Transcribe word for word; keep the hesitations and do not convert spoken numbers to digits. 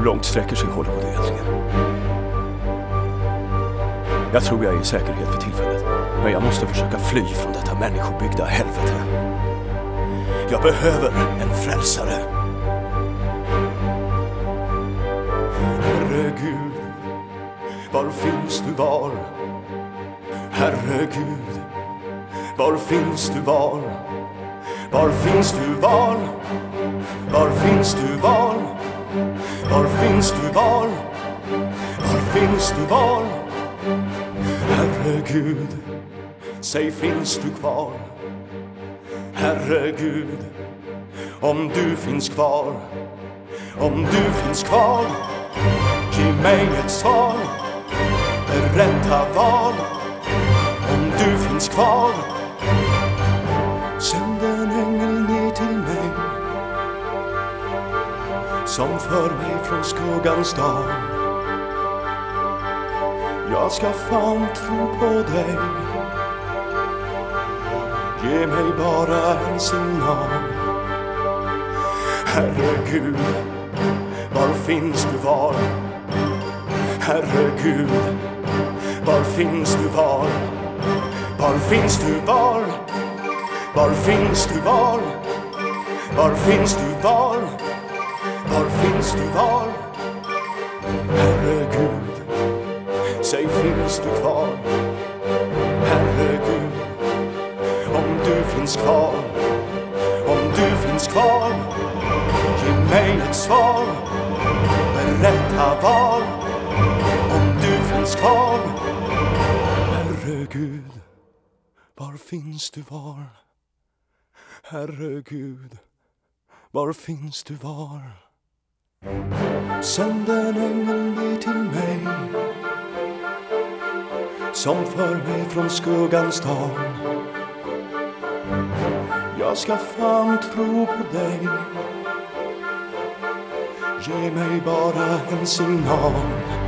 Hur långt sträcker sig Hollywood egentligen? Jag tror jag är i säkerhet för tillfället, men jag måste försöka fly från detta människobyggda helvete. Jag behöver en frälsare. Herregud, var finns du var? Herregud, var finns du var? Var finns du var? Var finns du var? Var finns du var? Var finns du var? Herregud, säg finns du kvar? Herregud, om du finns kvar, om du finns kvar, ge mig ett svar, berätta var, om du finns kvar. Sänd en ängel ner till mig, som för mig från skuggans dal. Jag ska fan tro på dig, ge mig bara en signal. Herregud, var finns du var? Herregud, var finns du var? Var finns du var? Var finns du var? Var finns du var? Var finns du var? Herregud, säg finns du kvar? Herregud, om du finns kvar, om du finns kvar, ge mig ett svar, berätta var, om du finns kvar. Herregud, var finns du var? Herregud, var finns du var? Sänd en ängel ner till mig, som för mig från skuggans dal. Jag ska fan tro på dig, ge mig bara en signal.